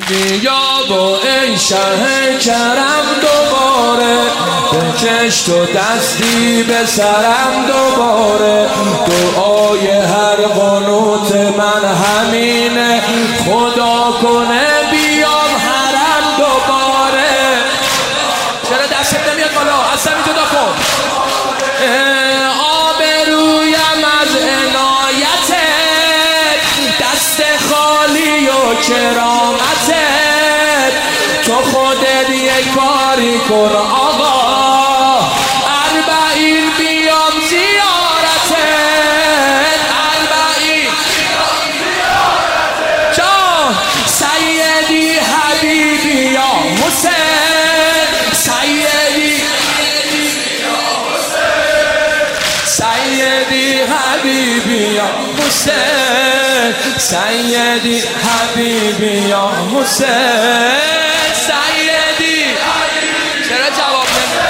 بیا با ای شه کرم دوباره، بکش تو دستی به سرم دوباره. دعای هر قنوت من همینه، خدا کنه بیام حرم دوباره. چرا دستت نمیاد بالا؟ اصلا جدا کن. آبرویم از عنایتت، دست خالی و کرامتت. تو خودت یک کاری کن آقا، 40 بیام زیارتت. 40 جان سیدی حبیبی یا حسین، سیدی سیدی حبیبی یا حسین، سیدی حبیبی یا حسین، سیدی. چرا جواب نمیده؟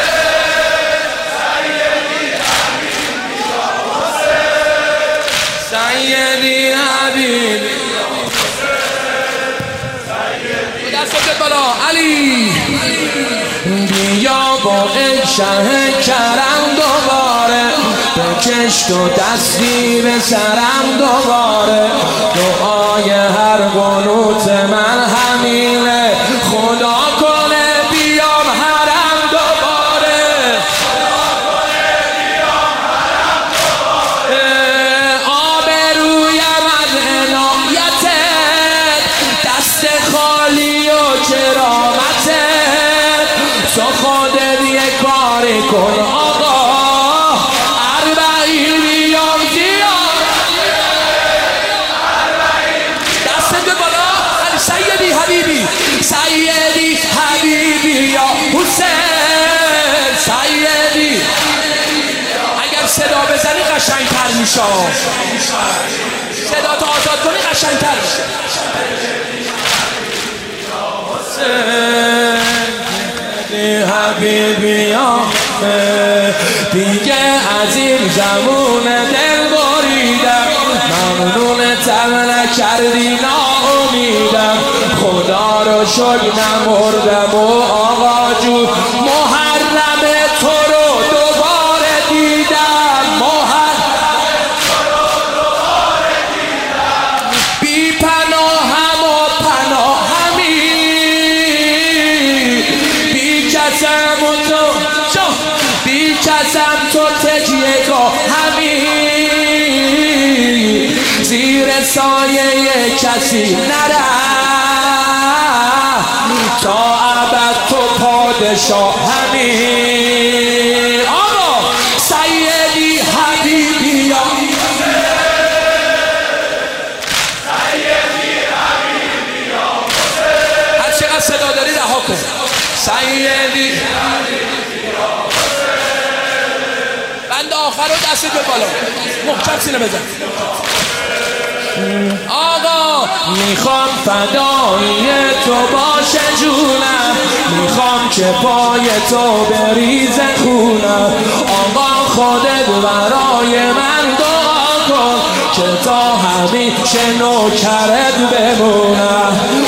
سیدی حبیبی دستت بالا. علی بیا با ای شه کرم دوباره، بکش تو دستی به سرم دوباره. دعای هر قنوت من همینه، خدا کنه بیام حرم دوباره. آبرویم از عنایتت، دست خالی و کرامتت. تو خودت یک کاری کن آقا، 40 بیام زیارتت. دست بالا. سیدی حبیبی، سیدی حبیبی یا حسین، سیدی. اگر صدا بزنی قشنگتر میشه، صدا تو آزاد کنی قشنگتر میشه. حبیبی یا دیگه از این زمون دل بریدم، ممنونتم نکردی ناامیدم. خدا رو شکر نمردم و آقا جون، محرم تو رو دوباره دیدم. بی پناهم و پناهمی، بی کسم و تو، بی کسم تو تکیه گاه همی. زیر سایه کسی نره، تا ابد تو پادشاه همی. آقا سیدی حبیبی یا هر چقدر صدا داری رها کن. سیدی بند آخر رو دست به بالا، محکم سینه بزن. آقا میخوام فدای تو باشه جونم، میخوام که پای تو بریزه خونم. آقا خودت برای من دعا کن، که تا همیشه نوکرت بمونم.